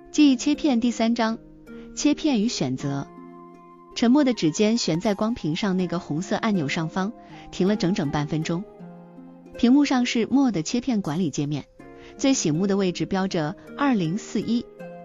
记忆切片第3章，切片与选择。沉默的指尖悬在光屏上那个红色按钮上方，停了整整半分钟。屏幕上是墨的切片管理界面，最醒目的位置标着2041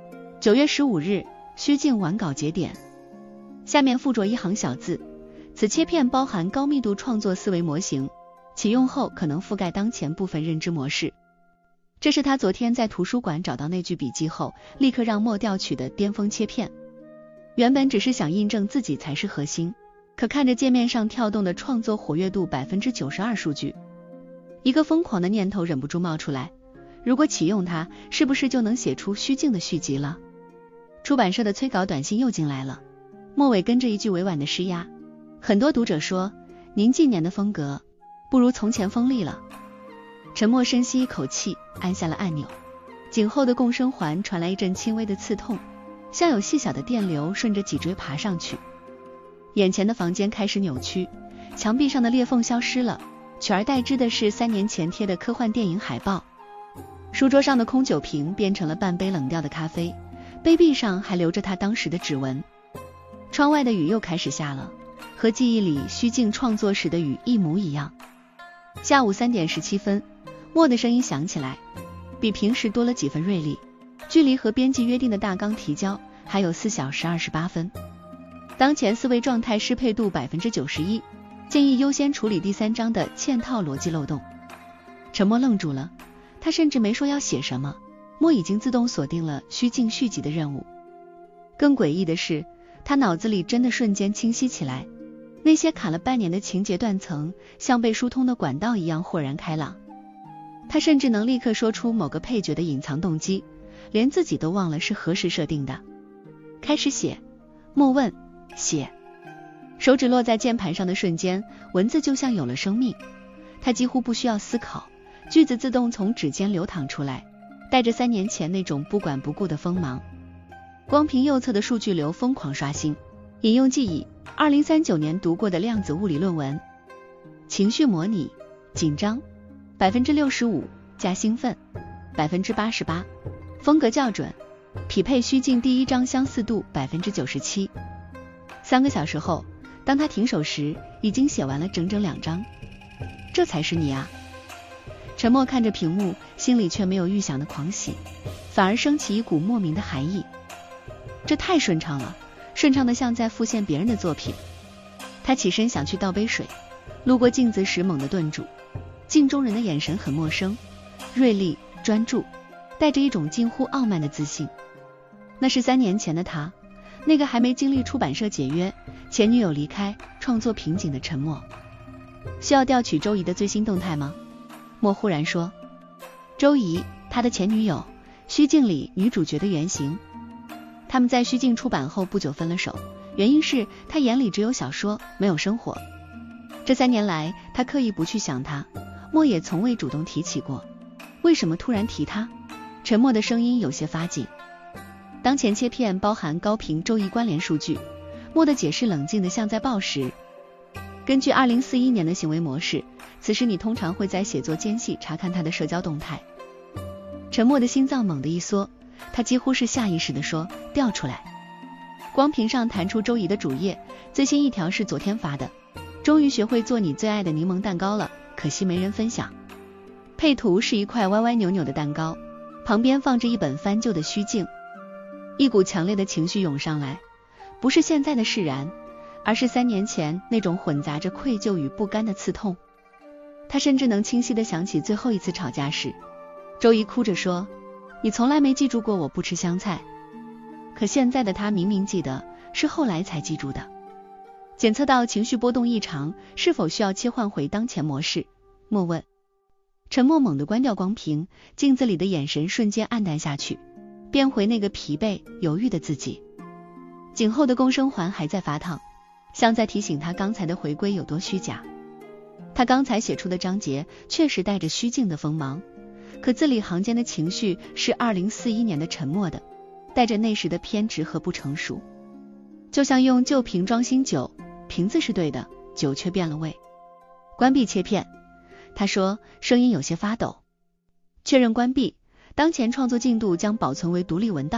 9月15日虚境完稿节点，下面附着一行小字：此切片包含高密度创作思维模型，启用后可能覆盖当前部分认知模式。这是他昨天在图书馆找到那句笔记后，立刻让墨调取的巅峰切片。原本只是想印证自己才是核心，可看着界面上跳动的创作活跃度 92% 数据，一个疯狂的念头忍不住冒出来，如果启用它，是不是就能写出虚境的续集了？出版社的催稿短信又进来了，末尾跟着一句委婉的施压。很多读者说，您近年的风格不如从前锋利了。沉默深吸一口气，按下了按钮，颈后的共生环传来一阵轻微的刺痛，像有细小的电流顺着脊椎爬上去。眼前的房间开始扭曲，墙壁上的裂缝消失了，取而代之的是3年前贴的科幻电影海报。书桌上的空酒瓶变成了半杯冷掉的咖啡，杯壁上还留着他当时的指纹。窗外的雨又开始下了，和记忆里虚境创作时的雨一模一样。下午3点17分，墨的声音响起来，比平时多了几分锐利，距离和编辑约定的大纲提交还有4小时28分。当前思维状态适配度 91%， 建议优先处理第3章的嵌套逻辑漏洞。沉默愣住了，他甚至没说要写什么，墨已经自动锁定了虚境续集的任务。更诡异的是，他脑子里真的瞬间清晰起来，那些砍了半年的情节断层，像被疏通的管道一样豁然开朗。他甚至能立刻说出某个配角的隐藏动机，连自己都忘了是何时设定的。开始写，墨问，写。手指落在键盘上的瞬间，文字就像有了生命，他几乎不需要思考，句子自动从指尖流淌出来，带着3年前那种不管不顾的锋芒。光屏右侧的数据流疯狂刷新，引用记忆2039年读过的量子物理论文。情绪模拟，紧张 65%加兴奋 88%， 风格校准，匹配虚境第1章相似度 97%。 3个小时后，当他停手时，已经写完了整整2章。这才是你啊！沉默看着屏幕，心里却没有预想的狂喜，反而升起一股莫名的寒意。这太顺畅了，顺畅的像在复现别人的作品。他起身想去倒杯水，路过镜子时猛地顿住，镜中人的眼神很陌生，锐利、专注，带着一种近乎傲慢的自信。那是3年前的他，那个还没经历出版社解约、前女友离开、创作瓶颈的沉默。需要调取周怡的最新动态吗？墨忽然说。周怡，他的前女友，虚境里女主角的原型。他们在虚境出版后不久分了手，原因是他眼里只有小说，没有生活。这3年来，他刻意不去想他，墨也从未主动提起过。为什么突然提他？沉默的声音有些发紧。当前切片包含高频周怡关联数据，墨的解释冷静的像在报时。根据2041年的行为模式，此时你通常会在写作间隙查看他的社交动态。沉默的心脏猛地一缩，他几乎是下意识地说，调出来。光屏上弹出周怡的主页，最新一条是昨天发的，终于学会做你最爱的柠檬蛋糕了，可惜没人分享。配图是一块歪歪扭扭的蛋糕，旁边放着一本翻旧的虚境。一股强烈的情绪涌上来，不是现在的释然，而是3年前那种混杂着愧疚与不甘的刺痛。他甚至能清晰地想起最后一次吵架时，周怡哭着说，你从来没记住过我不吃香菜。可现在的他明明记得，是后来才记住的。检测到情绪波动异常，是否需要切换回当前模式？墨问。沉默猛地关掉光屏，镜子里的眼神瞬间暗淡下去，变回那个疲惫犹豫的自己。颈后的共生环还在发烫，像在提醒他刚才的回归有多虚假。他刚才写出的章节确实带着虚境的锋芒，可字里行间的情绪是2041年的沉默的，带着那时的偏执和不成熟。就像用旧瓶装新酒，瓶子是对的，酒却变了味。关闭切片，他说，声音有些发抖。确认关闭，当前创作进度将保存为独立文档，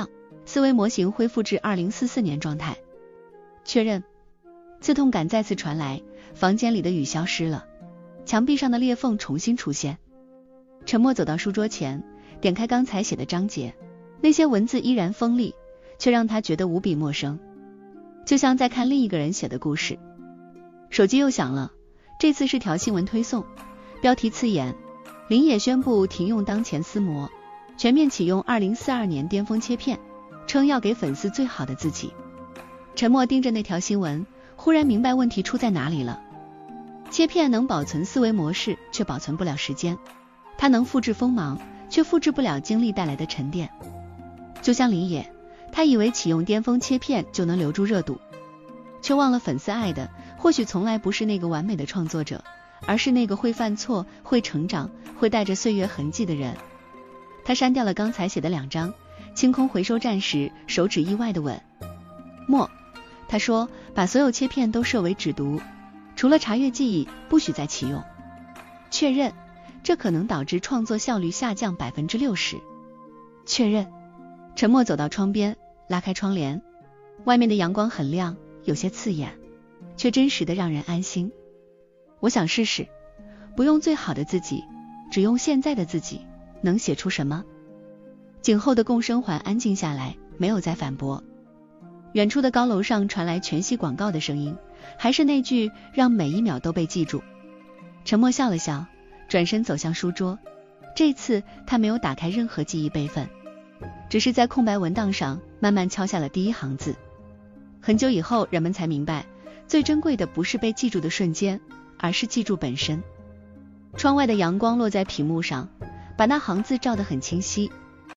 思维模型恢复至2044年状态。确认。刺痛感再次传来，房间里的雨消失了，墙壁上的裂缝重新出现。沉默走到书桌前，点开刚才写的章节，那些文字依然锋利，却让他觉得无比陌生，就像在看另一个人写的故事。手机又响了，这次是条新闻推送，标题刺眼：林野宣布停用当前撕膜，全面启用2042年巅峰切片，称要给粉丝最好的自己。沉默盯着那条新闻，忽然明白问题出在哪里了。切片能保存思维模式，却保存不了时间，它能复制锋芒，却复制不了经历带来的沉淀。就像林野，他以为启用巅峰切片就能留住热度，却忘了粉丝爱的或许从来不是那个完美的创作者，而是那个会犯错、会成长、会带着岁月痕迹的人。他删掉了刚才写的2章，清空回收站时手指意外的吻。默，他说把所有切片都设为只读，除了查阅记忆不许再启用。确认，这可能导致创作效率下降 60%。 确认。沉默走到窗边，拉开窗帘，外面的阳光很亮，有些刺眼，却真实的让人安心。我想试试，不用最好的自己，只用现在的自己，能写出什么？颈后的共生环安静下来，没有再反驳。远处的高楼上传来全息广告的声音，还是那句让每一秒都被记住。沉默笑了笑，转身走向书桌。这次他没有打开任何记忆备份，只是在空白文档上慢慢敲下了第一行字。很久以后，人们才明白，最珍贵的不是被记住的瞬间，而是记住本身。窗外的阳光落在屏幕上，把那行字照得很清晰。